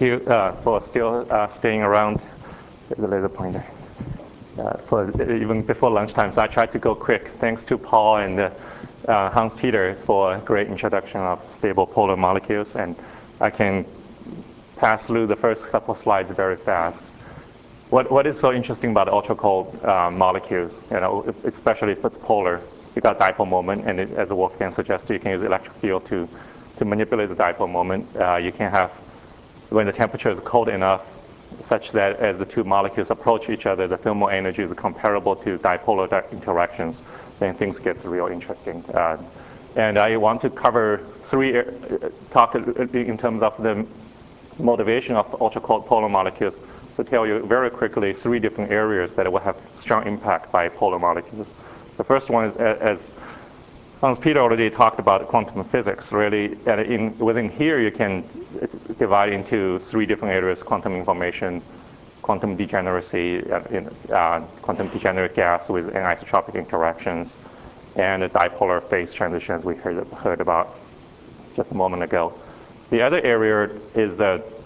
you for still staying around. The laser pointer. For even before lunchtime, so I tried to go quick. Thanks to Paul and Hans-Peter for a great introduction of stable polar molecules, and I can pass through the first couple slides very fast. What is so interesting about ultra-cold molecules, especially if it's polar, you got dipole moment, and as Wolfgang suggested, you can use electric field to manipulate the dipole moment. You can have, when the temperature is cold enough, such that as the two molecules approach each other, the thermal energy is comparable to dipolar interactions, then things get real interesting. And I want to cover talk in terms of the motivation of ultra-cold polar molecules, to tell you very quickly 3 different areas that will have strong impact by polar molecules. The first one is, as Hans-Peter already talked about, quantum physics. Really, within here, you can divide into 3 different areas: quantum information, quantum degeneracy, quantum degenerate gas with anisotropic interactions, and the dipolar phase transitions we heard about just a moment ago. The other area is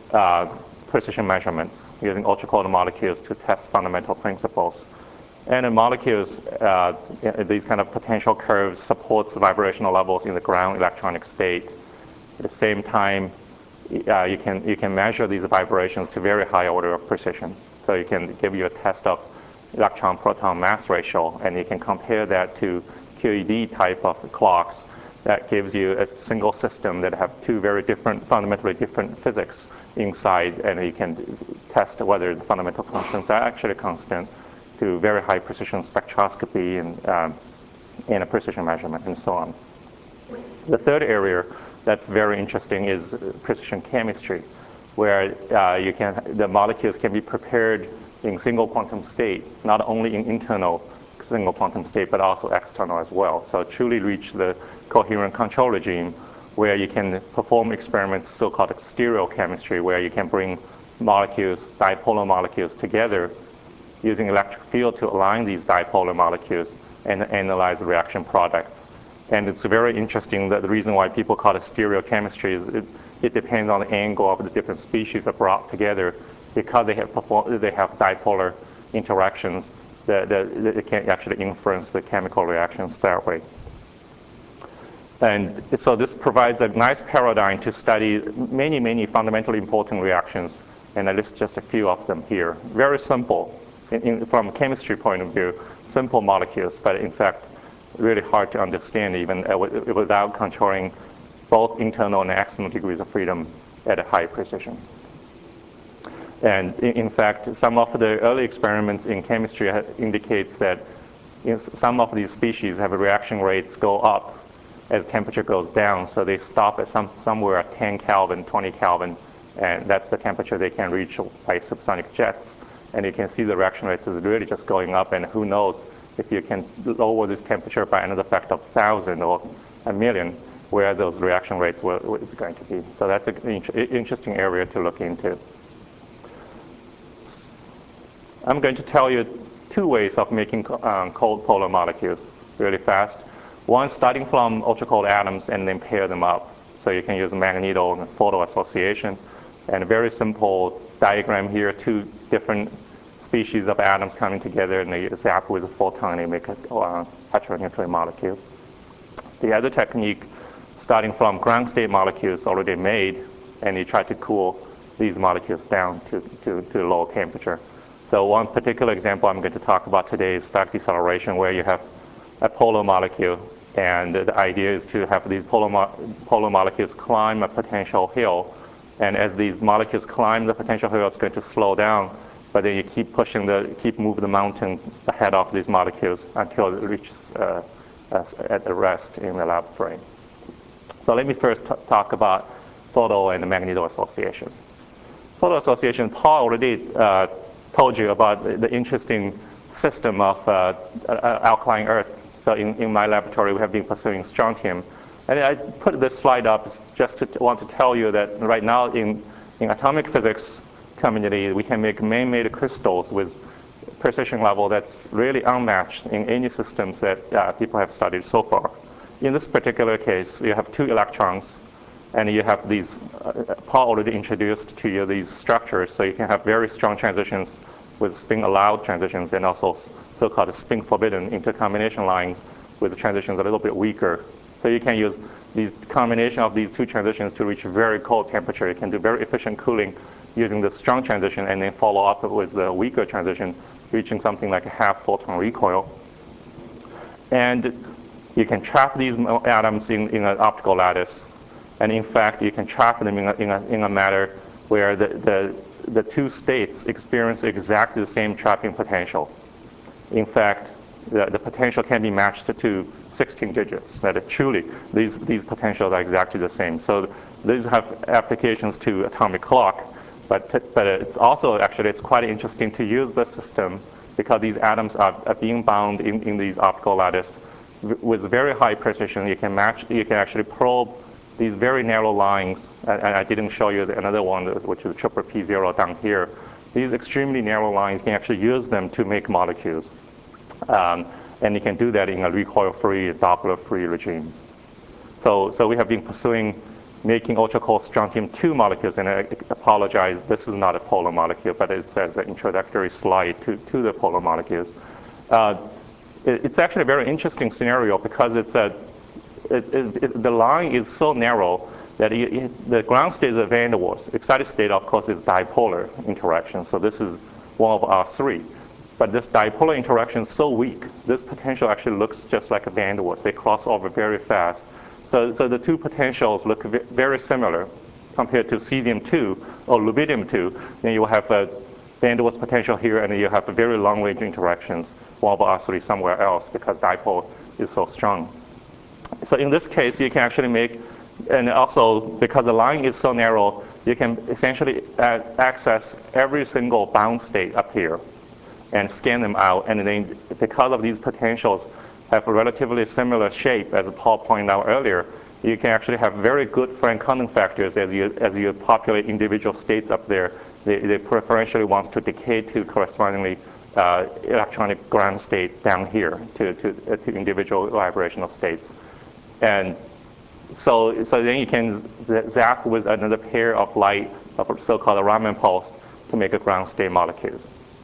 precision measurements, using ultra-cold molecules to test fundamental principles. And in molecules, these kind of potential curves supports the vibrational levels in the ground electronic state. At the same time, you can measure these vibrations to very high order of precision. So you can give you a test of electron-proton mass ratio, and you can compare that to QED type of clocks. That gives you a single system that have 2 very different, fundamentally different physics inside, and you can test whether the fundamental constants are actually constant, to very high precision spectroscopy and a precision measurement, and so on. The third area that's very interesting is precision chemistry, where the molecules can be prepared in single quantum state, not only in internal single quantum state, but also external as well. So truly reach the coherent control regime, where you can perform experiments, so-called stereochemistry, where you can bring molecules, dipolar molecules together, using electric field to align these dipolar molecules and analyze the reaction products. And it's very interesting that the reason why people call it stereochemistry is it depends on the angle of the different species are brought together, because they have dipolar interactions that can actually influence the chemical reactions that way. And so this provides a nice paradigm to study many, many fundamentally important reactions, and I list just a few of them here. Very simple. From a chemistry point of view, simple molecules, but in fact, really hard to understand even without controlling both internal and external degrees of freedom at a high precision. And in fact, some of the early experiments in chemistry indicates that some of these species have reaction rates go up as temperature goes down, so they stop at somewhere at 10 Kelvin, 20 Kelvin, and that's the temperature they can reach by supersonic jets. And you can see the reaction rates is really just going up, and who knows if you can lower this temperature by another factor of 1,000 or 1,000,000, where those reaction rates is going to be. So that's an interesting area to look into. I'm going to tell you 2 ways of making cold polar molecules really fast. One, starting from ultra-cold atoms and then pair them up. So you can use magneto and photo association. And a very simple diagram here, 2 different species of atoms coming together, and they zap with a photon and they make a heteronuclear molecule. The other technique, starting from ground state molecules already made, and you try to cool these molecules down to low temperature. So one particular example I'm going to talk about today is stack deceleration, where you have a polar molecule, and the idea is to have these polar molecules climb a potential hill. And as these molecules climb the potential hill, it's going to slow down, but then you keep moving the mountain ahead of these molecules until it reaches at the rest in the laboratory. So let me first talk about photo and magneto association. Photo association, Paul already told you about the interesting system of alkaline earth. So in my laboratory, we have been pursuing strontium. And I put this slide up just to want to tell you that right now in atomic physics community, we can make man-made crystals with precision level that's really unmatched in any systems that people have studied so far. In this particular case, you have 2 electrons, And you have these, Paul already introduced to you these structures, so you can have very strong transitions with spin-allowed transitions, and also so-called spin-forbidden intercombination lines with transitions a little bit weaker. So you can use these combination of these two transitions to reach very cold temperature. You can do very efficient cooling using the strong transition, and then follow up with the weaker transition, reaching something like a half photon recoil. And you can trap these atoms in an optical lattice. And in fact, you can trap them in a manner where the two states experience exactly the same trapping potential. In fact, the potential can be matched to 16 digits. That is truly, these potentials are exactly the same. So these have applications to atomic clock, but it's also actually, it's quite interesting to use the system because these atoms are being bound in these optical lattice with very high precision. You can actually probe these very narrow lines, and I didn't show you another one, which is triple P0 down here. These extremely narrow lines, you can actually use them to make molecules. And you can do that in a recoil-free, Doppler-free regime. So we have been pursuing making ultra-cold strontium-2 molecules, and I apologize, this is not a polar molecule, but it's as an introductory slide to the polar molecules. It's actually a very interesting scenario because the line is so narrow that the ground state is a van der Waals. Excited state, of course, is dipolar interaction. So this is one of our three. But this dipolar interaction is so weak, this potential actually looks just like a van der Waals. They cross over very fast. So the two potentials look very similar compared to cesium-2 or rubidium-2. Then you have a van der Waals potential here, and then you have very long-range interactions, one of R3 somewhere else, because dipole is so strong. So in this case, you can actually make, and also because the line is so narrow, you can essentially access every single bound state up here and scan them out. And then because of these potentials have a relatively similar shape, as Paul pointed out earlier, you can actually have very good Frank-Condon factors as you populate individual states up there. They preferentially want to decay to correspondingly electronic ground state down here to individual vibrational states. And so then you can zap with another pair of light, of so-called Raman pulse, to make a ground state molecules.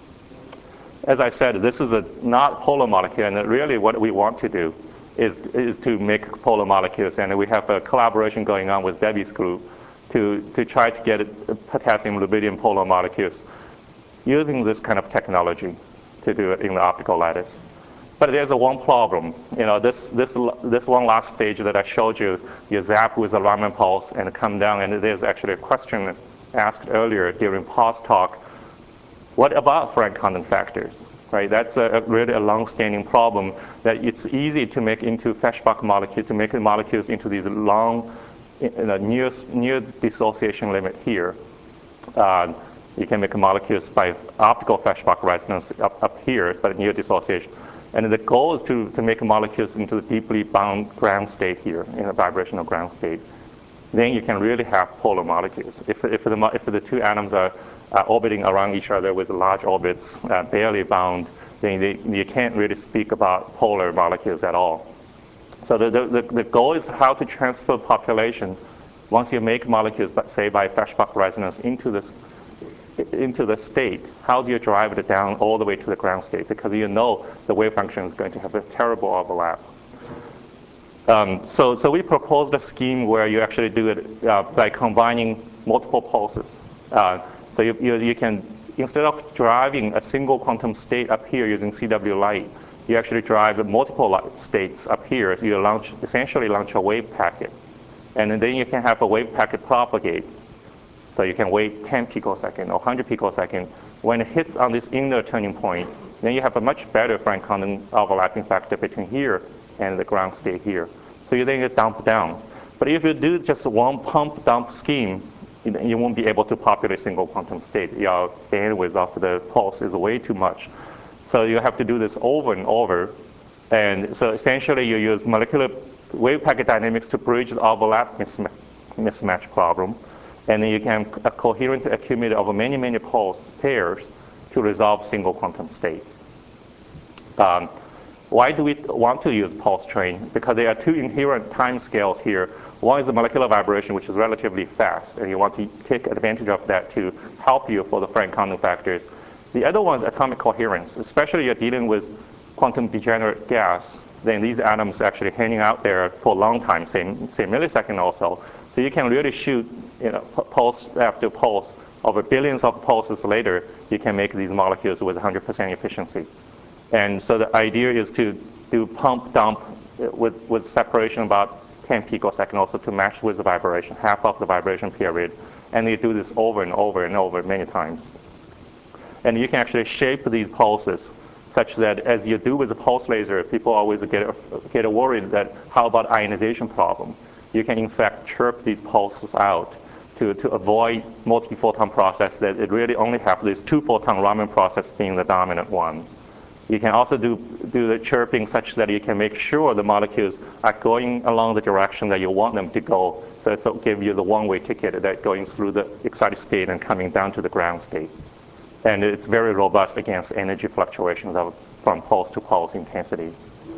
As I said, this is not polar molecule, and really what we want to do is to make polar molecules. And we have a collaboration going on with Debbie's group to try to get potassium rubidium polar molecules using this kind of technology to do it in the optical lattice. But there's one problem. You know, this one last stage that I showed you, you zap with a Raman pulse and come down, and there's actually a question asked earlier during Paul's talk. What about Frank-Condon factors? Right? That's really a long-standing problem that it's easy to make into Feshbach molecules, to make the molecules into these long, near dissociation limit here. You can make molecules by optical Feshbach resonance up here, but near dissociation. And the goal is to make molecules into the deeply bound ground state here, in a vibrational ground state. Then you can really have polar molecules. If the two atoms are orbiting around each other with large orbits, barely bound, then you can't really speak about polar molecules at all. So the goal is how to transfer population once you make molecules, but say by Feshbach resonance into the state. How do you drive it down all the way to the ground state? Because you know the wave function is going to have a terrible overlap. So we proposed a scheme where you actually do it by combining multiple pulses. So you can, instead of driving a single quantum state up here using CW light, you actually drive multiple states up here. You essentially launch a wave packet. And then you can have a wave packet propagate. So you can wait 10 picosecond or 100 picosecond. When it hits on this inner turning point, then you have a much better Frank-Condon overlapping factor between here and the ground state here. So you then get dump down. But if you do just one pump dump scheme, you won't be able to populate single quantum state. Your bandwidth of the pulse is way too much. So you have to do this over and over. And so essentially you use molecular wave packet dynamics to bridge the overlap mismatch problem. And then you can coherently accumulate over many, many pulse pairs to resolve single quantum state. Why do we want to use pulse train? Because there are two inherent time scales here. One is the molecular vibration, which is relatively fast, and you want to take advantage of that to help you for the Frank quantum factors. The other one is atomic coherence, especially you're dealing with quantum degenerate gas. Then these atoms actually hanging out there for a long time, say millisecond or so. So you can really shoot, pulse after pulse. Over billions of pulses later, you can make these molecules with 100% efficiency. And so the idea is to do pump dump with separation about 10 picosecond also to match with the vibration, half of the vibration period. And you do this over and over and over many times. And you can actually shape these pulses such that as you do with a pulse laser, people always get worried that how about ionization problem? You can in fact chirp these pulses out to avoid multi-photon process that it really only have this 2-photon Raman process being the dominant one. You can also do the chirping such that you can make sure the molecules are going along the direction that you want them to go. So it'll give you the one-way ticket that going through the excited state and coming down to the ground state. And it's very robust against energy fluctuations from pulse to pulse intensities.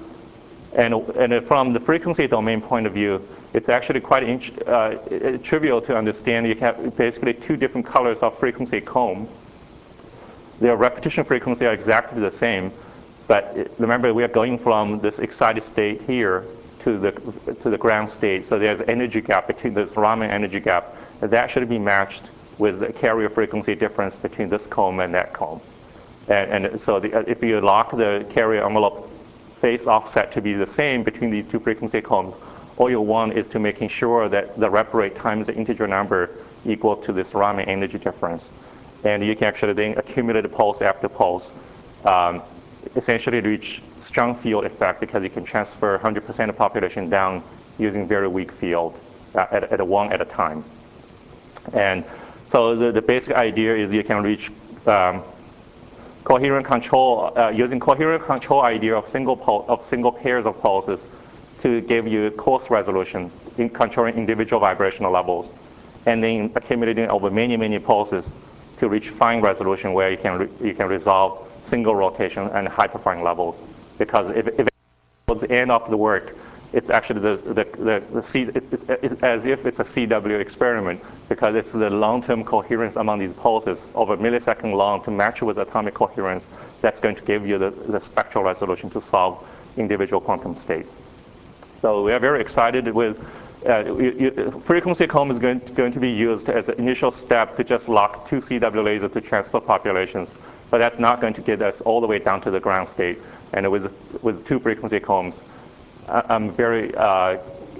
And from the frequency domain point of view, it's actually quite trivial to understand. You have basically two different colors of frequency comb. Their repetition frequency are exactly the same, but remember we are going from this excited state here to the ground state. So there's energy gap between this Raman energy gap. That should be matched with the carrier frequency difference between this comb and that comb. And so if you lock the carrier envelope phase offset to be the same between these two frequency combs, all you want is to making sure that the rep rate times the integer number equals to this Raman energy difference. And you can actually then accumulate pulse after pulse, essentially reach strong field effect because you can transfer 100% of the population down using very weak field at one at a time. And so the basic idea is you can reach coherent control, using coherent control idea of single pairs of pulses to give you coarse resolution in controlling individual vibrational levels, and then accumulating over many, many pulses to reach fine resolution where you can resolve single rotation and hyperfine levels. Because if it was the end of the work, it's actually it's as if it's a CW experiment, because it's the long-term coherence among these pulses over millisecond long to match with atomic coherence that's going to give you the spectral resolution to solve individual quantum state. So we are very excited with frequency comb is going to be used as an initial step to just lock 2 CW lasers to transfer populations, but that's not going to get us all the way down to the ground state. And with 2 frequency combs, I'm very, I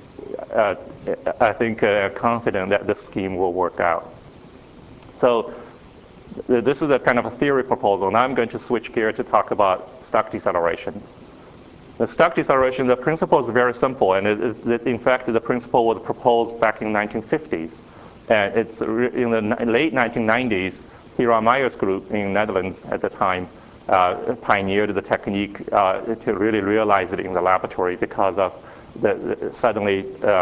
think, confident that this scheme will work out. So this is a kind of a theory proposal. Now I'm going to switch gear to talk about Stuck deceleration. The Stuck deceleration, the principle is very simple, and in fact, the principle was proposed back in 1950s. And it's in the late 1990s, Hiram Meyer's group in Netherlands at the time pioneered the technique to really realize it in the laboratory because of the suddenly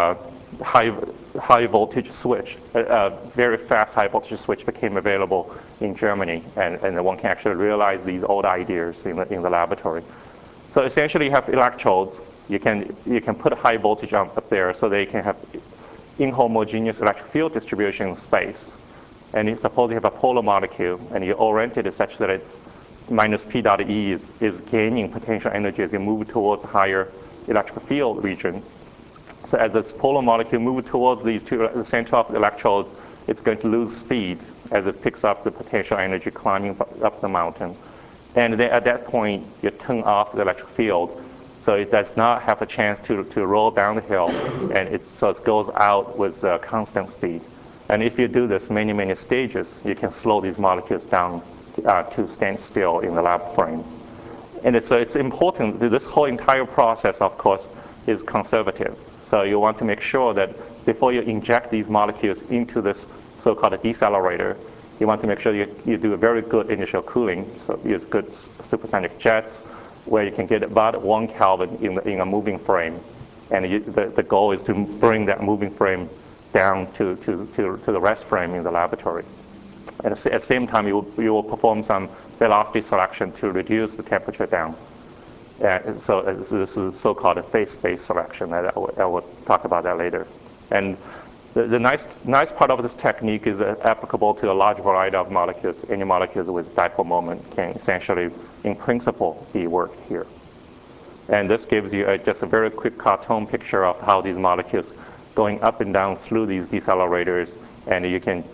high voltage switch, very fast high voltage switch became available in Germany, and one can actually realize these old ideas in the laboratory. So essentially, you have electrodes. You can put a high voltage up there, so they can have inhomogeneous electric field distribution in space. And suppose you have a polar molecule, and you orient it such that it's minus P dot E is gaining potential energy as you move towards a higher electric field region. So as this polar molecule moves towards the center of the electrodes, it's going to lose speed as it picks up the potential energy climbing up the mountain. And then at that point, you turn off the electric field, so it does not have a chance to roll down the hill, and so it goes out with constant speed. And if you do this many, many stages, you can slow these molecules down to stand still in the lab frame. And it's important that this whole entire process, of course, is conservative. So you want to make sure that before you inject these molecules into this so-called decelerator, you want to make sure you do a very good initial cooling. So use good supersonic jets where you can get about 1 Kelvin in a moving frame. And the goal is to bring that moving frame down to the rest frame in the laboratory. And at the same time, you will perform some velocity selection to reduce the temperature down. So this is so-called a phase space selection, and I will talk about that later. And the nice part of this technique is applicable to a large variety of molecules. Any molecules with dipole moment can essentially, in principle, be worked here. And this gives you just a very quick cartoon picture of how these molecules going up and down through these decelerators, and you can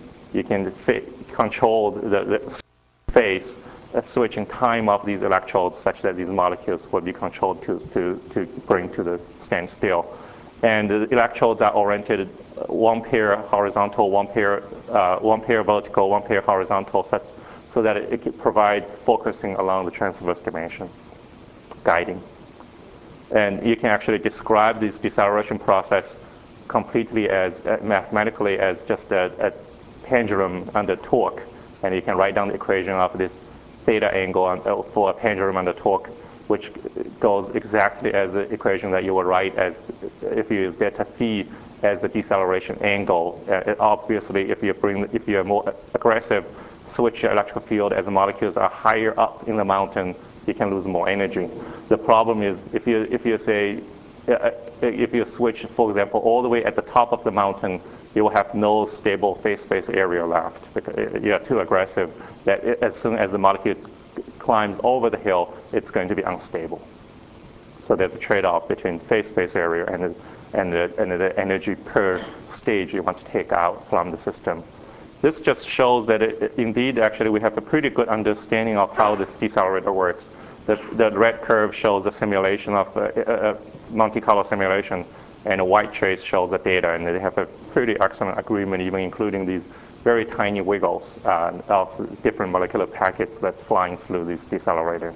control the phase switching time of these electrodes such that these molecules will be controlled to bring to the standstill. And the electrodes are oriented one pair horizontal, one pair vertical, one pair horizontal, so that it provides focusing along the transverse dimension, guiding. And you can actually describe this deceleration process completely as mathematically as just a pendulum under torque. And you can write down the equation of this theta angle for a pendulum under torque, which goes exactly as the equation that you would write as if you use delta phi as the deceleration angle. Obviously, if you're more aggressive, switch your electric field as the molecules are higher up in the mountain, you can lose more energy. The problem is if you switch, for example, all the way at the top of the mountain, you will have no stable phase space area left because you're too aggressive. That as soon as the molecule climbs over the hill, it's going to be unstable. So there's a trade-off between phase space area and the energy per stage you want to take out from the system. This just shows that indeed, actually, we have a pretty good understanding of how this decelerator works. The red curve shows a simulation of a Monte Carlo simulation, and a white trace shows the data, and they have a pretty excellent agreement, even including these very tiny wiggles of different molecular packets that's flying through this decelerator.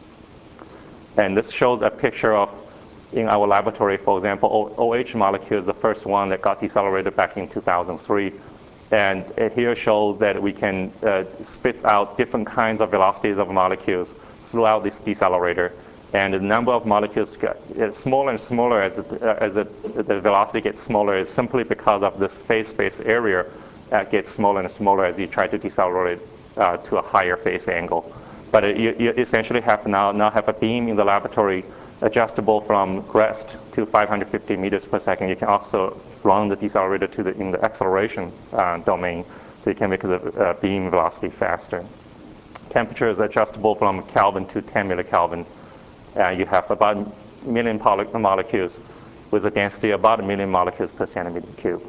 And this shows a picture of, in our laboratory, for example, OH molecule is the first one that got decelerated back in 2003. And it here shows that we can spit out different kinds of velocities of molecules throughout this decelerator. And the number of molecules gets smaller and smaller as the velocity gets smaller, is simply because of this phase space area gets smaller and smaller as you try to decelerate to a higher phase angle. But you essentially now have a beam in the laboratory adjustable from rest to 550 meters per second. You can also run the decelerator in the acceleration domain, so you can make the beam velocity faster. Temperature is adjustable from Kelvin to 10 millikelvin. You have about 1 million molecules with a density of about 1 million molecules per centimeter cube.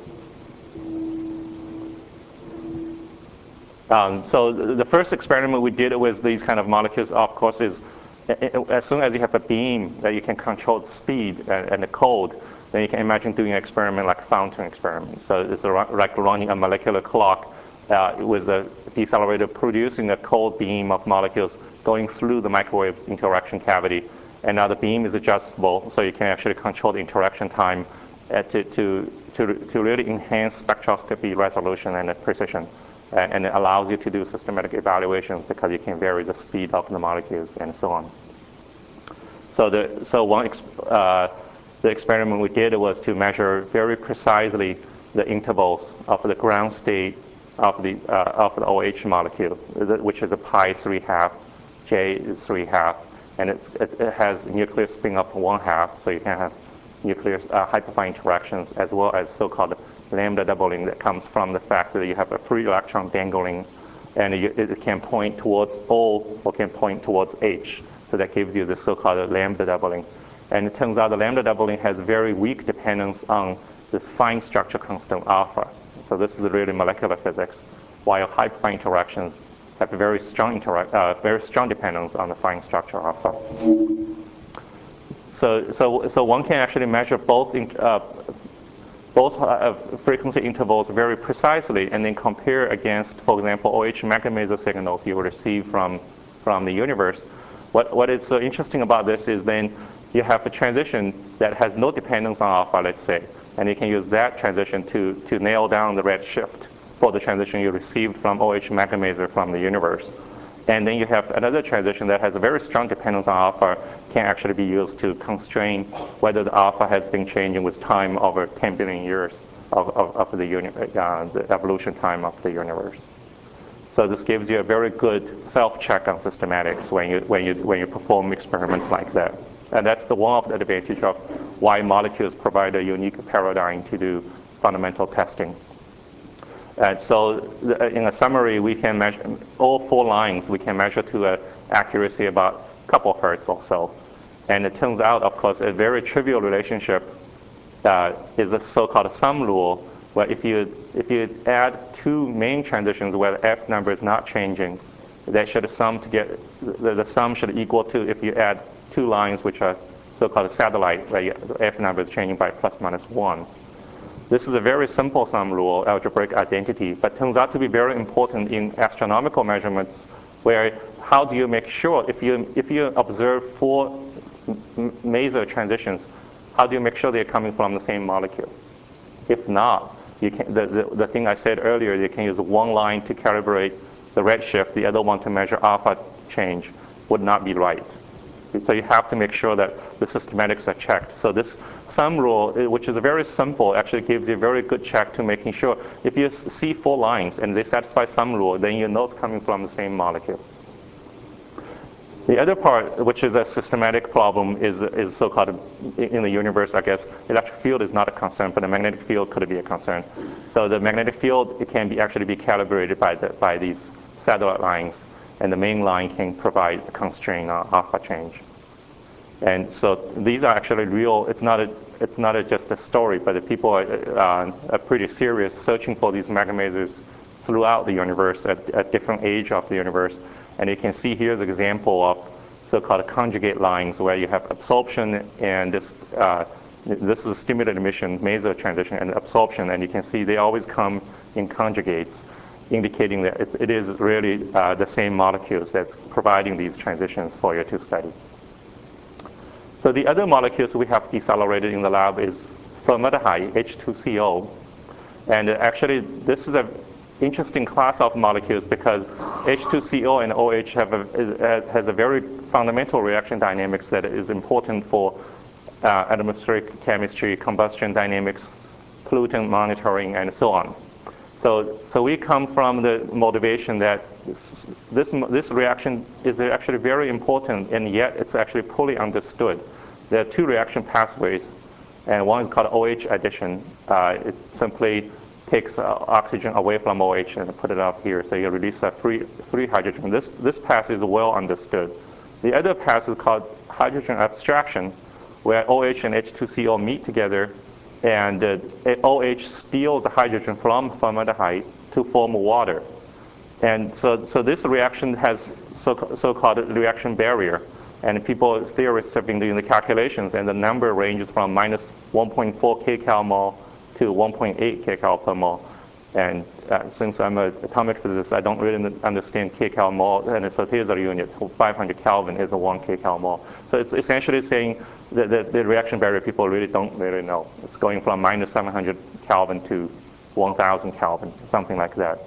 So the first experiment we did with these kind of molecules, of course, is as soon as you have a beam that you can control the speed and the code, then you can imagine doing an experiment like a fountain experiment. So it's like running a molecular clock with a decelerator producing a cold beam of molecules going through the microwave interaction cavity. And now the beam is adjustable, so you can actually control the interaction time to really enhance spectroscopy resolution and precision. And it allows you to do systematic evaluations because you can vary the speed of the molecules and so on. So the experiment we did was to measure very precisely the intervals of the ground state of the OH molecule, which is a pi 3/2, J is 3/2, and it has nuclear spin of 1/2, so you can have nuclear hyperfine interactions as well as so-called lambda doubling that comes from the fact that you have a free electron dangling, and it can point towards O or can point towards H. So that gives you the so-called lambda doubling. And it turns out the lambda doubling has very weak dependence on this fine structure constant alpha. So this is really molecular physics, while hyperfine interactions have a very strong dependence on the fine structure alpha. So one can actually measure both frequency intervals very precisely and then compare against, for example, OH magnetometer signals you will receive from the universe. What is so interesting about this is then you have a transition that has no dependence on alpha, let's say, and you can use that transition to nail down the redshift for the transition you received from OH magnetometer from the universe. And then you have another transition that has a very strong dependence on alpha, can actually be used to constrain whether the alpha has been changing with time over 10 billion years of the evolution time of the universe. So this gives you a very good self-check on systematics when you perform experiments like that. And that's one of the advantages of why molecules provide a unique paradigm to do fundamental testing. And so in a summary, we can measure all 4 lines. We can measure to an accuracy about a couple hertz or so. And it turns out, of course, a very trivial relationship is a so-called sum rule, where if you add 2 main transitions where the F number is not changing, they should sum to get, the sum should equal to if you add 2 lines which are so-called satellite, where the F number is changing by plus minus 1. This is a very simple sum rule, algebraic identity, but turns out to be very important in astronomical measurements, where how do you make sure, if you observe 4 Maser transitions, how do you make sure they're coming from the same molecule? If not, you can, the thing I said earlier, you can use one line to calibrate the redshift, the other one to measure alpha change, would not be right. So you have to make sure that the systematics are checked. So this sum rule, which is very simple, actually gives you a very good check to making sure if you see 4 lines and they satisfy sum rule, then you know it's coming from the same molecule. The other part, which is a systematic problem, is so-called, in the universe, I guess, electric field is not a concern, but the magnetic field could be a concern. So the magnetic field, it can actually be calibrated by these satellite lines, and the main line can provide a constraint on alpha change. And so these are actually real. It's not just a story, but the people are pretty serious searching for these magnetizers throughout the universe at different age of the universe. And you can see here's an example of so-called conjugate lines where you have absorption and this is stimulated emission, Maser transition, and absorption. And you can see they always come in conjugates, indicating that it is really the same molecules that's providing these transitions for you to study. So the other molecules we have decelerated in the lab is formaldehyde, H2CO. And actually, this is an interesting class of molecules because H2CO and OH has a very fundamental reaction dynamics that is important for atmospheric chemistry, combustion dynamics, pollutant monitoring, and so on. So we come from the motivation that this reaction is actually very important, and yet it's actually poorly understood. There are 2 reaction pathways, and one is called OH addition. It simply takes oxygen away from OH and put it up here, so you release a free hydrogen. This path is well understood. The other path is called hydrogen abstraction, where OH and H2CO meet together, and OH steals the hydrogen from formaldehyde to form water. And so this reaction has so-called reaction barrier. And theorists have been doing the calculations, and the number ranges from minus 1.4 kcal/mol to 1.8 kcal per mol. And since I'm an atomic physicist, I don't really understand kcal/mol, and so here's a unit. 500 Kelvin is a 1 kcal/mol. So it's essentially saying that the reaction barrier people really don't really know. It's going from minus 700 Kelvin to 1,000 Kelvin, something like that.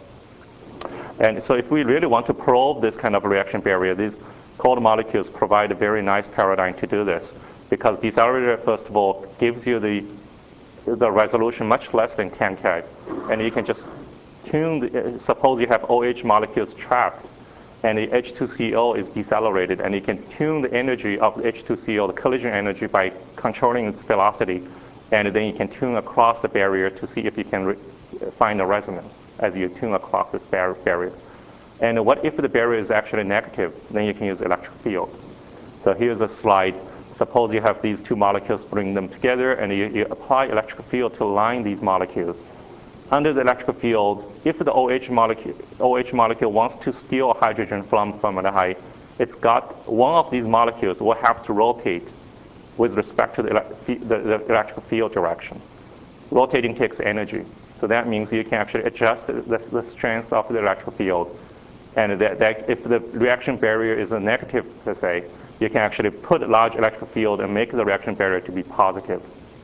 And so if we really want to probe this kind of reaction barrier, these cold molecules provide a very nice paradigm to do this, because decelerator, first of all, gives you the resolution much less than 10 keV, and you can just tune, suppose you have OH molecules trapped, and the H2CO is decelerated, and you can tune the energy of the H2CO, the collision energy, by controlling its velocity, and then you can tune across the barrier to see if you can find a resonance as you tune across this barrier. And what if the barrier is actually negative? Then you can use electric field. So here's a slide. Suppose you have these 2 molecules, bring them together, and you apply electric field to line these molecules. Under the electric field, if the OH molecule wants to steal hydrogen from formaldehyde, it's got one of these molecules will have to rotate with respect to the electric field direction. Rotating takes energy. So that means you can actually adjust the strength of the electric field. And that if the reaction barrier is a negative, per se, you can actually put a large electric field and make the reaction barrier to be positive.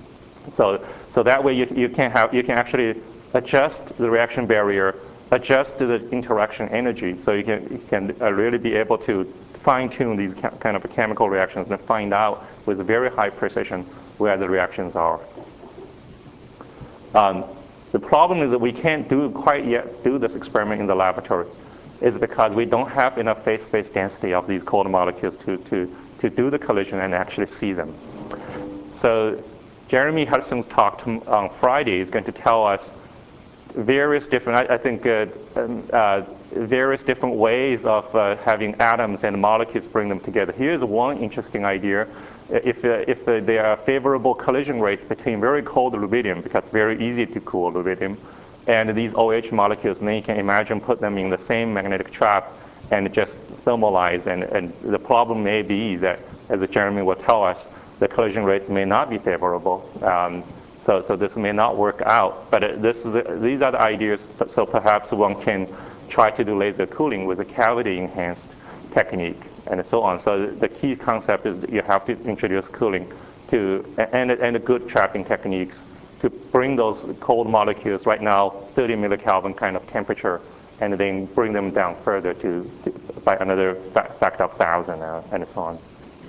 So that way you can actually adjust the reaction barrier, adjust the interaction energy, so you can really be able to fine-tune these kind of chemical reactions and find out with very high precision where the reactions are. The problem is that we can't quite yet do this experiment in the laboratory, is because we don't have enough phase space density of these cold molecules to to do the collision and actually see them. So Jeremy Hudson's talk on Friday is going to tell us various different, various different ways of having atoms and molecules bring them together. Here's one interesting idea. If there are favorable collision rates between very cold rubidium, because it's very easy to cool rubidium, and these OH molecules, then you can imagine put them in the same magnetic trap and just thermalize. And the problem may be that, as Jeremy will tell us, the collision rates may not be favorable. So this may not work out. But these are the ideas. So perhaps one can try to do laser cooling with a cavity-enhanced technique and so on. So the key concept is that you have to introduce cooling and good trapping techniques to bring those cold molecules right now 30 millikelvin kind of temperature, and then bring them down further by another factor of 1,000 and so on.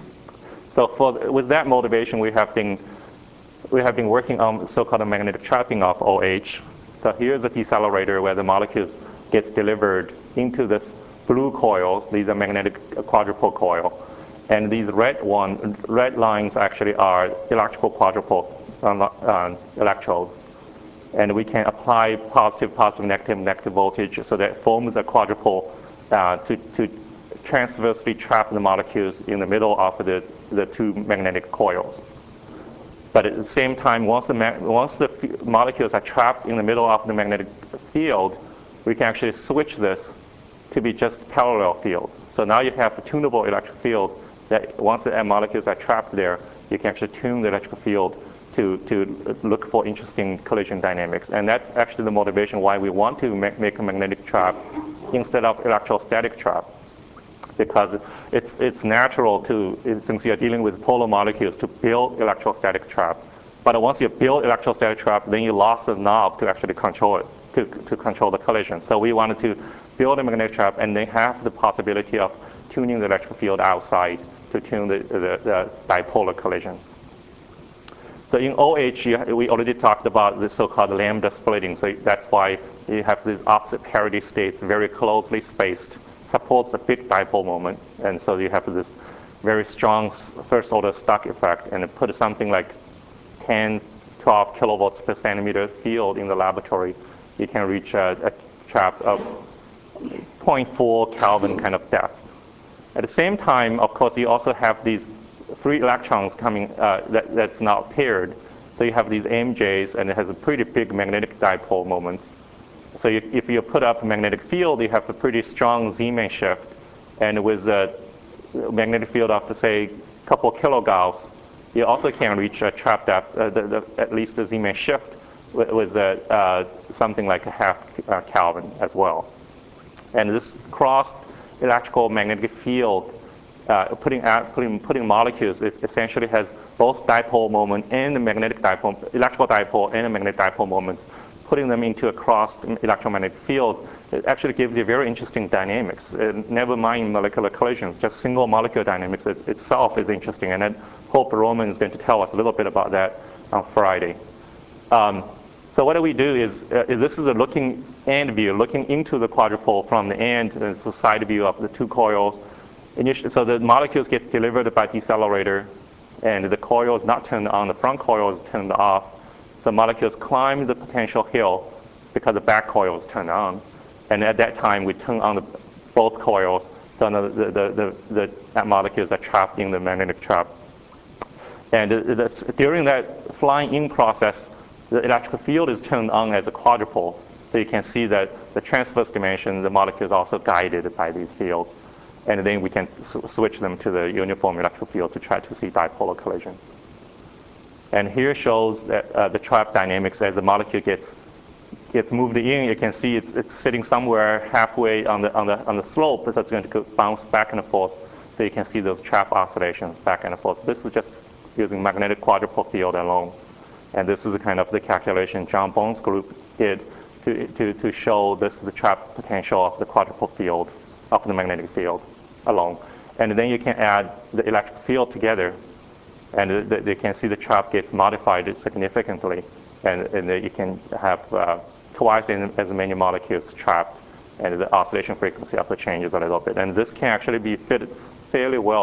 So with that motivation, we have been working on so-called magnetic trapping of OH. So here's a decelerator where the molecules gets delivered into this blue coils. These are magnetic quadrupole coil. And these red lines actually are electrical quadrupole electrodes. And we can apply positive, negative voltage so that forms a quadrupole to transversely trap the molecules in the middle of the two magnetic coils. But at the same time, once the molecules are trapped in the middle of the magnetic field, we can actually switch this to be just parallel fields. So now you have a tunable electric field that once the molecules are trapped there, you can actually tune the electrical field to look for interesting collision dynamics. And that's actually the motivation why we want to make a magnetic trap instead of electrostatic trap. Because it's natural since you're dealing with polar molecules, to build electrostatic trap. But once you build electrostatic trap, then you lost the knob to actually control it, to control the collision. So we wanted to build a magnetic trap and then have the possibility of tuning the electric field outside to tune the dipolar collision. So in OH, we already talked about the so-called lambda splitting. So that's why you have these opposite parity states very closely spaced, supports a big dipole moment. And so you have this very strong first-order Stuck effect. And put something like 10, 12 kilovolts per centimeter field in the laboratory, you can reach a trap of 0.4 Kelvin kind of depth. At the same time, of course, you also have these free electrons coming that's not paired. So you have these MJs, and it has a pretty big magnetic dipole moments. So if you put up a magnetic field, you have a pretty strong Zeeman shift. And with a magnetic field of, say, a couple kilogauss, you also can reach a trap depth, at least the Zeeman shift, with something like a half Kelvin as well. And this crossed electrical magnetic field, putting molecules, it essentially has both dipole moment and the magnetic dipole, electrical dipole and the magnetic dipole moments. Putting them into a crossed electromagnetic field, it actually gives you very interesting dynamics. Never mind molecular collisions, just single molecule dynamics itself is interesting. And then Hope Roman is going to tell us a little bit about that on Friday. So what we do is, this is a looking end view, looking into the quadrupole from the end. It's a side view of the two coils. So the molecules get delivered by decelerator, and the coil is not turned on. The front coil is turned off. So molecules climb the potential hill because the back coil is turned on. And at that time, we turn on both coils, so the molecules are trapped in the magnetic trap. And during that flying in process, the electrical field is turned on as a quadrupole. So you can see that the transverse dimension, the molecule is also guided by these fields. And then we can switch them to the uniform electrical field to try to see dipolar collision. And here shows that the trap dynamics as the molecule gets moved in. You can see it's sitting somewhere halfway on the slope, so it's going to bounce back and forth. So you can see those trap oscillations back and forth. This is just using magnetic quadrupole field alone. And this is the kind of the calculation John Bohn's group did to show this the trap potential of the quadrupole field, of the magnetic field alone. And then you can add the electric field together, and they can see the trap gets modified significantly. And you can have twice as many molecules trapped, and the oscillation frequency also changes a little bit. And this can actually be fitted fairly well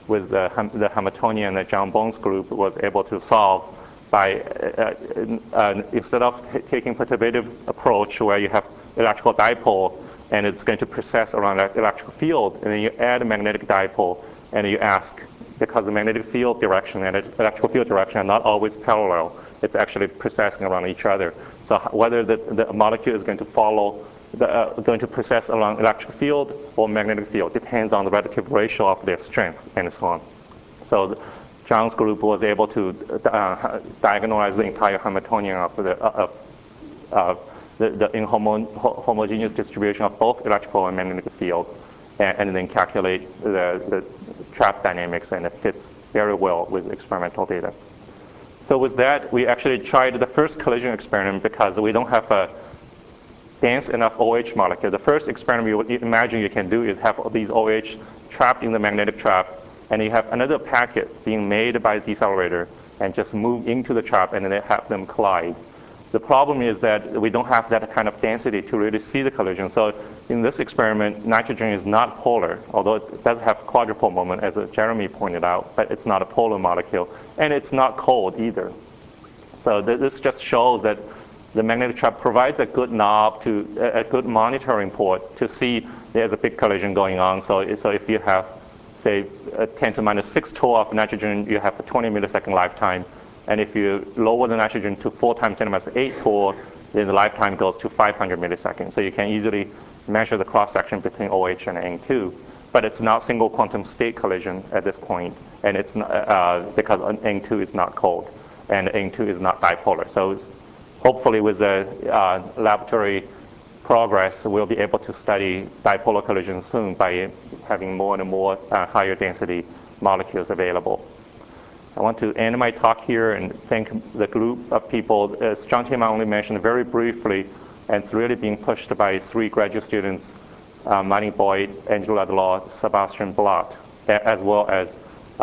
with the Hamiltonian that John Bones group was able to solve by, instead of taking perturbative approach where you have electrical dipole and it's going to precess around that electrical field, and then you add a magnetic dipole and you ask, because the magnetic field direction and electrical field direction are not always parallel, it's actually precessing around each other. So whether the molecule is going to follow, going to precess along electric field or magnetic field depends on the relative ratio of their strength and so on. So John's group was able to diagonalize the entire Hamiltonian of the inhomogeneous distribution of both electrical and magnetic fields, and then calculate the trap dynamics, and it fits very well with experimental data. So with that, we actually tried the first collision experiment because we don't have a dense enough OH molecule. The first experiment you would imagine you can do is have these OH trapped in the magnetic trap, and you have another packet being made by a decelerator and just move into the trap and then have them collide. The problem is that we don't have that kind of density to really see the collision. So in this experiment, nitrogen is not polar, although it does have quadrupole moment, as Jeremy pointed out, but it's not a polar molecule, and it's not cold either. So this just shows that the magnetic trap provides a good knob to a good monitoring port to see there's a big collision going on. So if you have, say, a 10 to the minus 6 torr of nitrogen, you have a 20 millisecond lifetime. And if you lower the nitrogen to 4 times 10 to the minus 8 torr, then the lifetime goes to 500 milliseconds. So you can easily measure the cross-section between OH and N2. But it's not single quantum state collision at this point, and it's not, because N2 is not cold, and N2 is not dipolar. So hopefully with the laboratory progress, we'll be able to study dipolar collision soon by having more and more higher density molecules available. I want to end my talk here and thank the group of people. As John Tiemann only mentioned very briefly, and it's really being pushed by 3 graduate students, Manny Boyd, Angela Adelaw, Sebastian Blatt, as well as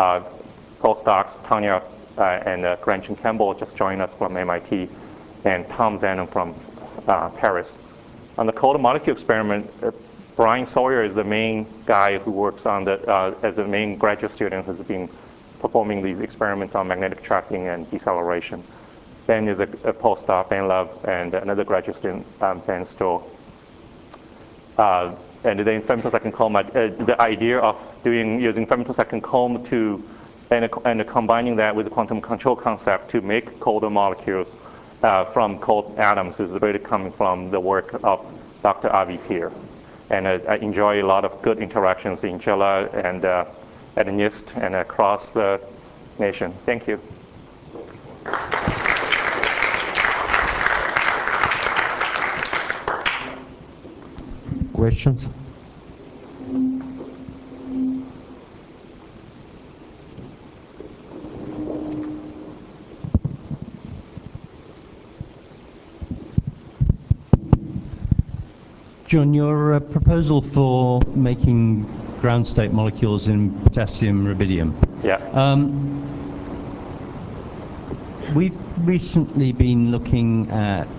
postdocs Tanya and Gretchen Campbell just joined us from MIT, and Tom Zanon from Paris. On the cold molecule experiment, Brian Sawyer is the main guy who works on the, as the main graduate student who's been performing these experiments on magnetic trapping and deceleration. Ben is a postdoc, Ben Love, and another graduate student, Ben Stoll. And then femtosecond comb, the idea of using femtosecond comb to, and combining that with the quantum control concept to make colder molecules from cold atoms is really coming from the work of Dr. Avi Peer. And I enjoy a lot of good interactions in JILA and at NIST and across the nation. Thank you. Questions? John, your proposal for making ground state molecules in potassium rubidium. Yeah. We've recently been looking at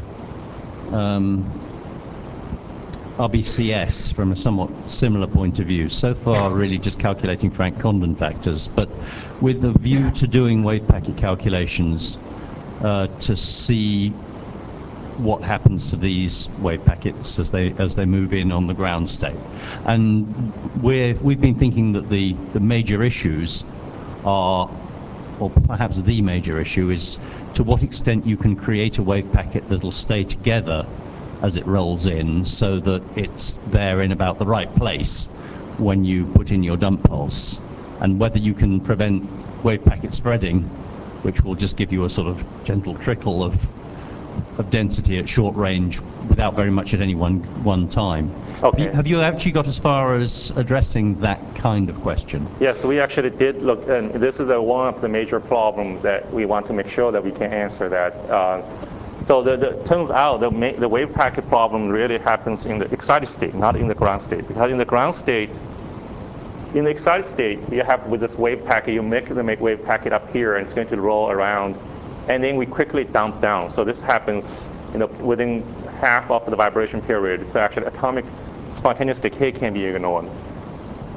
RBCS from a somewhat similar point of view. So far, really just calculating Frank Condon factors, but with a view to doing wave packet calculations to see what happens to these wave packets as they move in on the ground state. And we've been thinking that the major issues are, or perhaps the major issue is to what extent you can create a wave packet that'll stay together as it rolls in so that it's there in about the right place when you put in your dump pulse, and whether you can prevent wave packet spreading, which will just give you a sort of gentle trickle of density at short range without very much at any one time. Okay. Have you actually got as far as addressing that kind of question? Yes, we actually did look, and this is one of the major problems that we want to make sure that we can answer that. So turns out the wave packet problem really happens in the excited state, not in the ground state. Because in the ground state, in the excited state, you have with this wave packet, you make the wave packet up here, and it's going to roll around, and then we quickly dump down. So this happens, within half of the vibration period. So actually, atomic spontaneous decay can be ignored.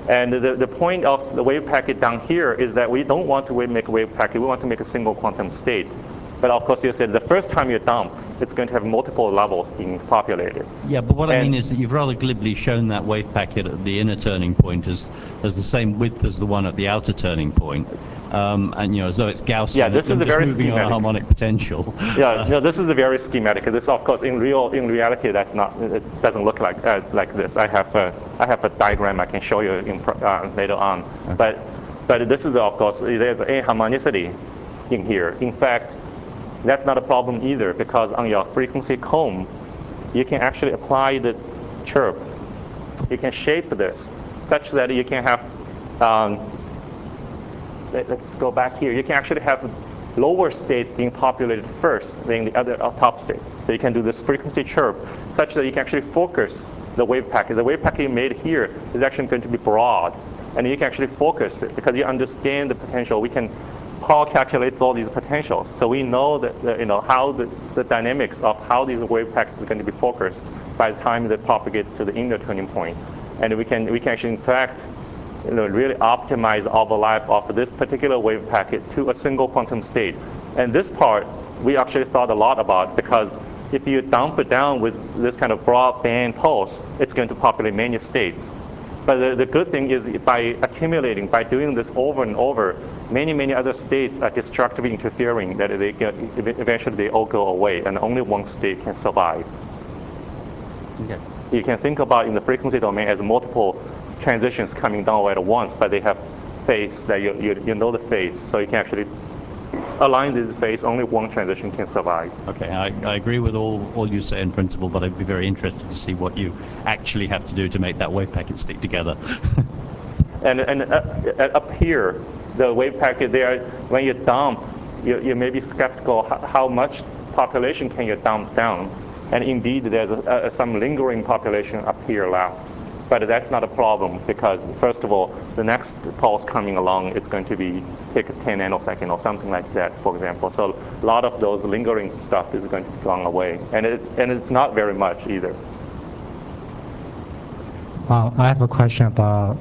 And the point of the wave packet down here is that we don't want to make a wave packet. We want to make a single quantum state. But of course, you said the first time you dump, it's going to have multiple levels being populated. Yeah, but what I mean is that you've rather glibly shown that wave packet at the inner turning point as the same width as the one at the outer turning point. And as though it's Gaussian. Yeah, this is the very moving on a harmonic potential. Yeah, no, this is the very schematic. This, of course, in reality, that's not. It doesn't look like this. I have a diagram I can show you later on. Okay. But this is, of course, there's aharmonicity in here. In fact, that's not a problem either, because on your frequency comb, you can actually apply the chirp. You can shape this such that you can have. Let's go back here. You can actually have lower states being populated first than the other top states. So you can do this frequency chirp such that you can actually focus the wave packet. The wave packet you made here is actually going to be broad, and you can actually focus it because you understand the potential. Paul calculates all these potentials, so we know that how the dynamics of how these wave packets are going to be focused by the time they propagate to the inner turning point, and we can actually in fact really optimize overlap of this particular wave packet to a single quantum state. And this part we actually thought a lot about, because if you dump it down with this kind of broadband pulse, it's going to populate many states. But the good thing is by doing this over and over, many other states are destructively interfering that eventually they all go away, and only one state can survive. Okay. You can think about in the frequency domain as multiple transitions coming down at once, but they have phase that you know the phase, so you can actually align this phase. Only one transition can survive. Okay, I agree with all you say in principle, but I'd be very interested to see what you actually have to do to make that wave packet stick together. and up here, the wave packet there, when you dump, you may be skeptical how much population can you dump down. And indeed, there's some lingering population up here left. But that's not a problem, because first of all, the next pulse coming along is going to take 10 nanosecond or something like that, for example. So a lot of those lingering stuff is going to be gone away, and it's not very much either. I have a question about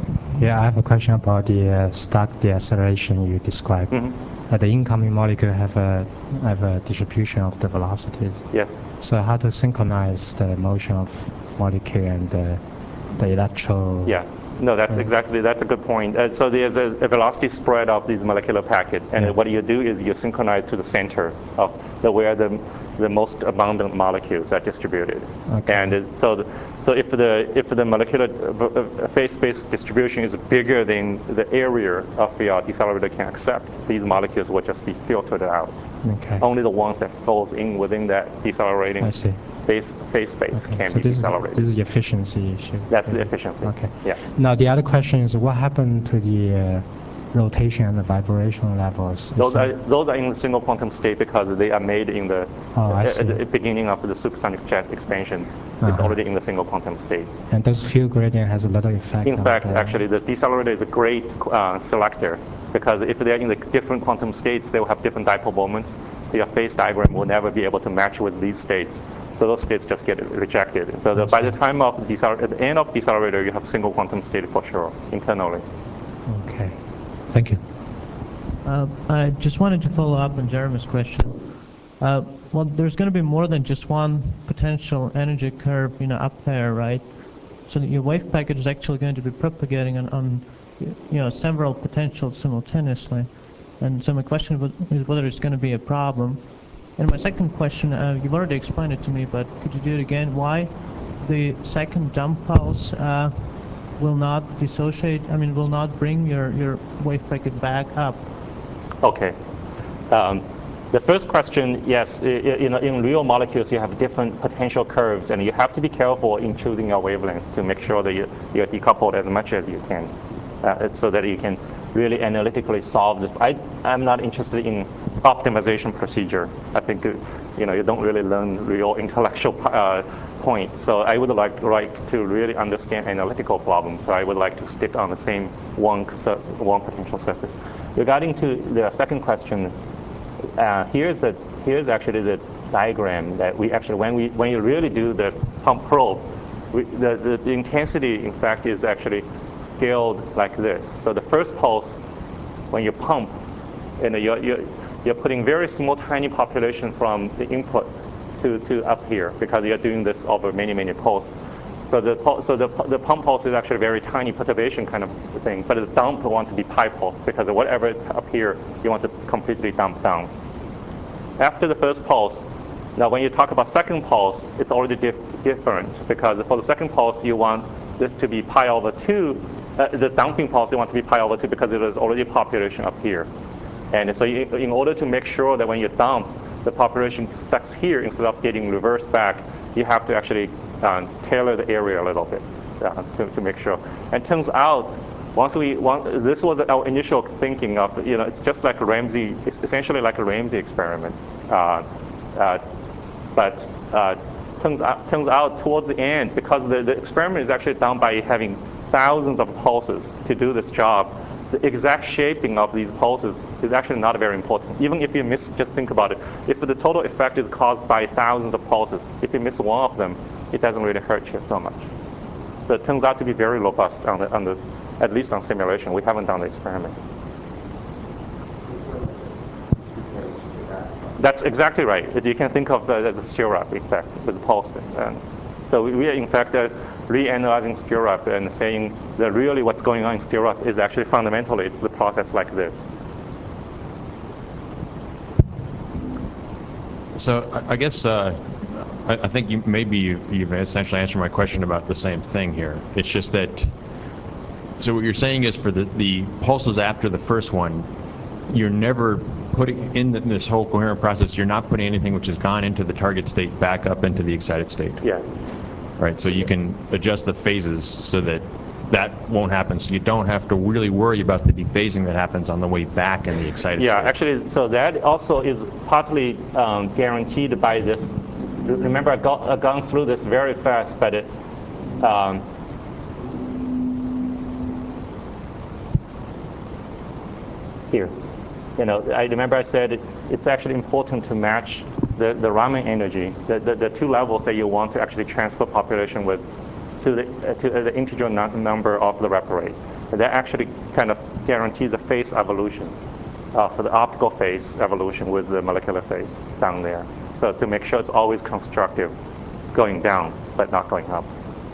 the stack deceleration you described. Mm-hmm. The incoming molecule have a distribution of the velocities. Yes. So how to synchronize the motion of molecule and the electron? Yeah. No, that's a good point. So there's a velocity spread of these molecular packet, and what you do is you synchronize to the center of where the most abundant molecules are distributed. Okay. And so if the molecular phase space distribution is bigger than the area of your decelerator can accept, these molecules will just be filtered out. Okay. Only the ones that falls in within that decelerating phase space can be decelerated. This is the efficiency issue. That's the efficiency. Okay. Yeah. Now the other question is, what happened to the rotation and the vibration levels? Those are in single quantum state because they are made in at the beginning of the supersonic jet expansion. It's already in the single quantum state. And those field gradient has a little effect. In fact, actually, the decelerator is a great selector, because if they're in the different quantum states, they will have different dipole moments. So your phase diagram will never be able to match with these states. So those states just get rejected. So by the time of at the end of decelerator, you have single quantum state for sure internally. Okay. Thank you. I just wanted to follow up on Jeremy's question. Well, there's going to be more than just one potential energy curve, up there, right? So your wave packet is actually going to be propagating on several potentials simultaneously. And so my question is whether it's going to be a problem. And my second question, you've already explained it to me, but could you do it again? Why the second dump pulse will not dissociate, will not bring your wave packet back up? Okay. The first question, yes, in real molecules, you have different potential curves, and you have to be careful in choosing your wavelengths to make sure that you're decoupled as much as you can, so that you can really analytically solve this. I'm not interested in optimization procedure. I think you don't really learn real intellectual points. So I would like to really understand analytical problems. So I would like to stick on the same one potential surface. Regarding to the second question, here's actually the diagram that we actually when you really do the pump probe, the intensity in fact is actually scaled like this. So the first pulse, when you pump, you're putting very small, tiny population from the input to up here, because you're doing this over many, many pulses. So the pump pulse is actually a very tiny perturbation kind of thing, but the dump want to be pi pulse, because whatever is up here, you want to completely dump down. After the first pulse, now when you talk about second pulse, it's already different, because for the second pulse, you want this to be pi over 2. The dumping pulse, you want to be pi over 2 because it is already population up here. And so in order to make sure that when you dump, the population stuck here instead of getting reversed back, you have to actually tailor the area a little bit to make sure. And turns out, this was our initial thinking of, it's just like Ramsey, it's essentially like a Ramsey experiment. But turns out towards the end, because the experiment is actually done by having thousands of pulses to do this job, the exact shaping of these pulses is actually not very important. Even if you miss, just think about it. If the total effect is caused by thousands of pulses, if you miss one of them, it doesn't really hurt you so much. So it turns out to be very robust on this, at least on simulation. We haven't done the experiment. That's exactly right. You can think of that as a stirrup effect with pulse. So we are in fact reanalyzing stirrup and saying that really what's going on in stirrup is actually fundamentally it's the process like this. So I guess I think you've essentially answered my question about the same thing here. It's just that, so what you're saying is for the pulses after the first one, you're never putting in this whole coherent process, you're not putting anything which has gone into the target state back up into the excited state. Yeah. Right, so you can adjust the phases so that that won't happen. So you don't have to really worry about the dephasing that happens on the way back in the excited state. Yeah, actually, so that also is partly guaranteed by this. Remember, I've gone through this very fast, but here. I remember I said it's actually important to match the Raman energy, the two levels that you want to actually transfer population with to the integer number of the rep rate. And that actually kind of guarantees the phase evolution for the optical phase evolution with the molecular phase down there. So to make sure it's always constructive, going down but not going up.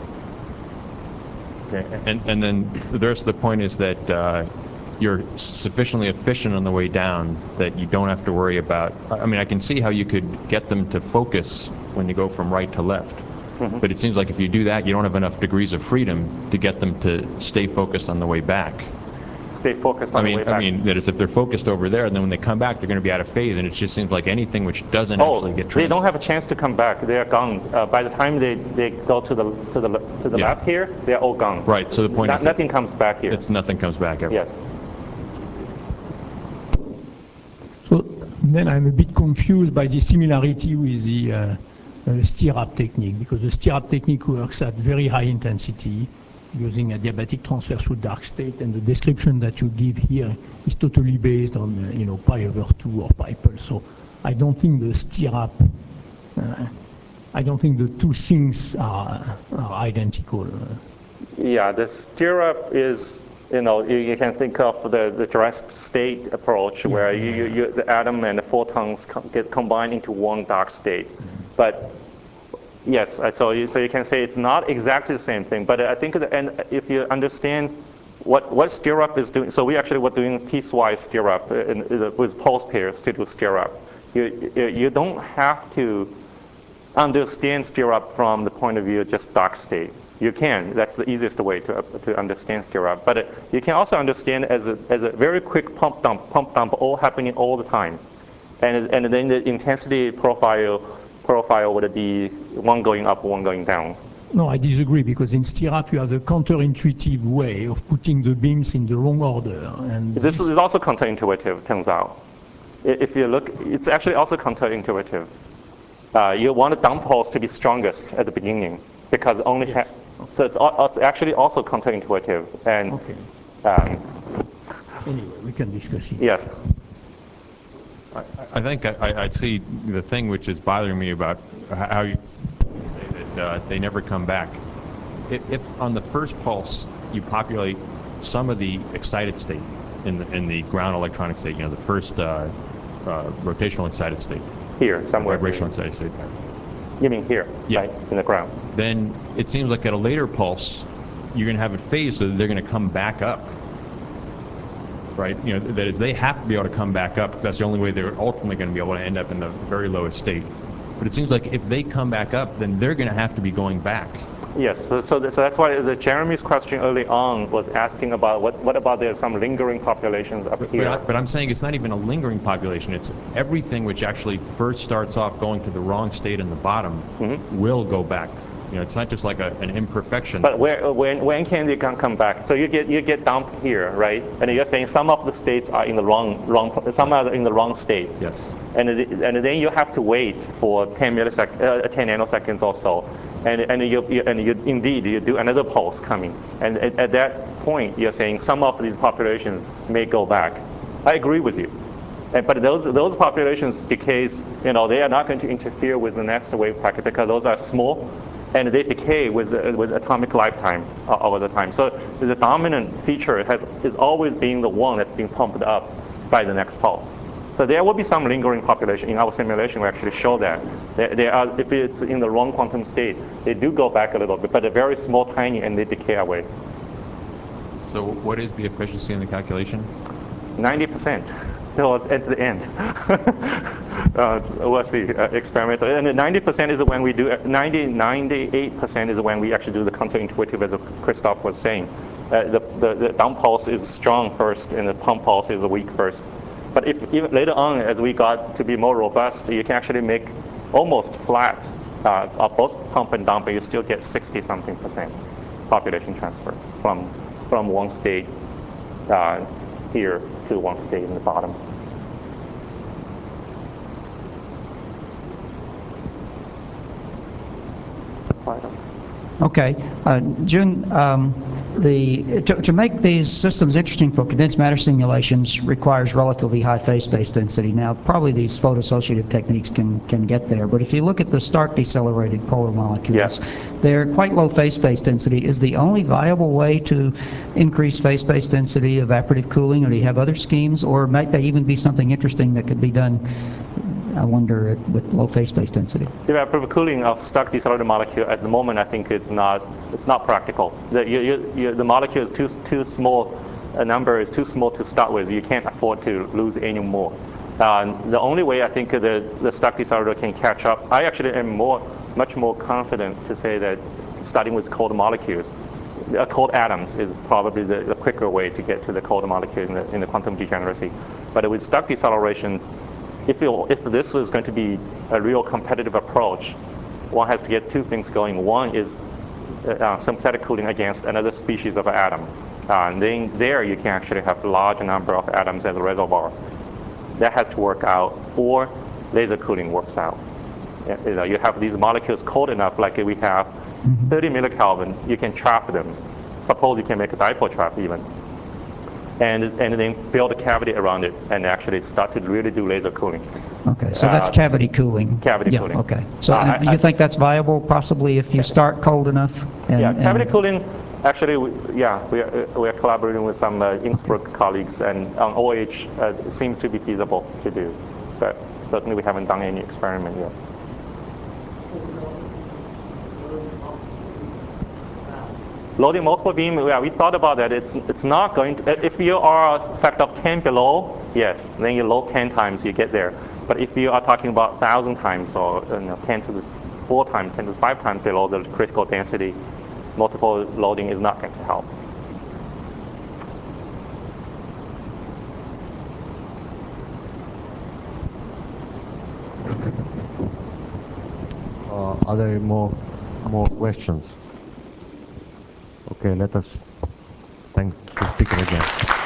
Okay, and then the rest of the point is that you're sufficiently efficient on the way down that you don't have to worry about, I mean, I can see how you could get them to focus when you go from right to left. Mm-hmm. But it seems like if you do that, you don't have enough degrees of freedom to get them to stay focused on the way back. Stay focused on the way back. I mean, that is, if they're focused over there, then when they come back, they're going to be out of phase, and it just seems like anything which doesn't actually get transferred. They don't have a chance to come back. They are gone. By the time they go to the left here, they're all gone. Right. So the point is nothing comes back here. Nothing comes back ever. Yes. So then I'm a bit confused by the similarity with the stirrup technique, because the stirrup technique works at very high intensity using adiabatic transfer through dark state, and the description that you give here is totally based on pi over 2 or pi pulse. So I don't think the stirrup, I don't think the two things are identical. Yeah, the stirrup is, you can think of the dressed state approach, where the atom and the photons get combined into one dark state. But yes, so you can say it's not exactly the same thing. But I think if you understand what stirrup is doing, so we actually were doing piecewise stirrup with pulse pairs to do stirrup. You don't have to understand stirrup from the point of view of just dark state. You can. That's the easiest way to understand stirrup. But you can also understand as a very quick pump dump all happening all the time, and then the intensity profile would be one going up, one going down. No, I disagree, because in stirrup you have the counterintuitive way of putting the beams in the wrong order. And this is also counterintuitive, turns out. If you look, it's actually also counterintuitive. You want the dump pulse to be strongest at the beginning, because only so it's actually also counterintuitive. And okay. Anyway, we can discuss it. Yes. I think I see the thing which is bothering me about how you say that they never come back. If on the first pulse you populate some of the excited state in the ground electronic state, the first rotational excited state. Here, somewhere. Vibrational excited state. You mean here, Yeah. right, in the ground? Then it seems like at a later pulse, you're going to have it phase so that they're going to come back up. Right? That is, they have to be able to come back up, because that's the only way they're ultimately going to be able to end up in the very lowest state. But it seems like if they come back up, then they're going to have to be going back. Yes, so that's why Jeremy's question early on was asking about what about there's some lingering populations up here. But I'm saying it's not even a lingering population. It's everything which actually first starts off going to the wrong state in the bottom will go back. It's not just like an imperfection. But when can they come back? So you get dumped here, right? And you're saying some of the states are in the some are in the wrong state. Yes. And then you have to wait for 10 nanoseconds or so, and you do another pulse coming, and at that point you're saying some of these populations may go back. I agree with you. But those populations decays, they are not going to interfere with the next wave packet because those are small, and they decay with atomic lifetime over the time. So the dominant feature is always being the one that's being pumped up by the next pulse. So there will be some lingering population. In our simulation, we actually show that. There are, if it's in the wrong quantum state, they do go back a little bit, but they're very small, tiny, and they decay away. So what is the efficiency in the calculation? 90%. So it's at the end. We'll see, experimental. And 90% is when we do, 98% is when we actually do the counterintuitive, as Christoph was saying. The down pulse is strong first, and the pump pulse is weak first. But if even later on, as we got to be more robust, you can actually make almost flat of both pump and dump, but you still get 60-something% population transfer from one state here to one state in the bottom. Okay, Jun, to make these systems interesting for condensed matter simulations requires relatively high phase space density. Now, probably these photo-associative techniques can get there, but if you look at the Stark decelerated polar molecules, they're quite low phase space density. Is the only viable way to increase phase space density evaporative cooling, or do you have other schemes, or might they even be something interesting that could be done, I wonder, with low phase space density? Evaporative cooling of Stark decelerated molecule at the moment, I think it's not practical. The molecule is too small. A number is too small to start with. You can't afford to lose any more. The only way I think the Stark decelerator can catch up, I actually am much more confident to say that starting with cold molecules, cold atoms is probably the quicker way to get to the cold molecule in the quantum degeneracy. But with Stark deceleration, if this is going to be a real competitive approach, one has to get two things going. One is sympathetic cooling against another species of atom. And then there you can actually have a large number of atoms as a reservoir. That has to work out, or laser cooling works out. You have these molecules cold enough, like we have 30 millikelvin, you can trap them. Suppose you can make a dipole trap even. And then build a cavity around it and actually start to really do laser cooling. Okay, so that's cavity cooling. Cavity cooling. Okay. So do you think that's viable, possibly, if you start cold enough? Cavity cooling, actually, we are collaborating with some Innsbruck colleagues, and on OH it seems to be feasible to do. But certainly we haven't done any experiment yet. Loading multiple beam, we thought about that. It's not going to, if you are a factor of 10 below, yes, then you load 10 times, you get there. But if you are talking about 1,000 times, or 10 to the 4 times, 10 to the 5 times below the critical density, multiple loading is not going to help. Are there more questions? Okay, let us thank the speaker again.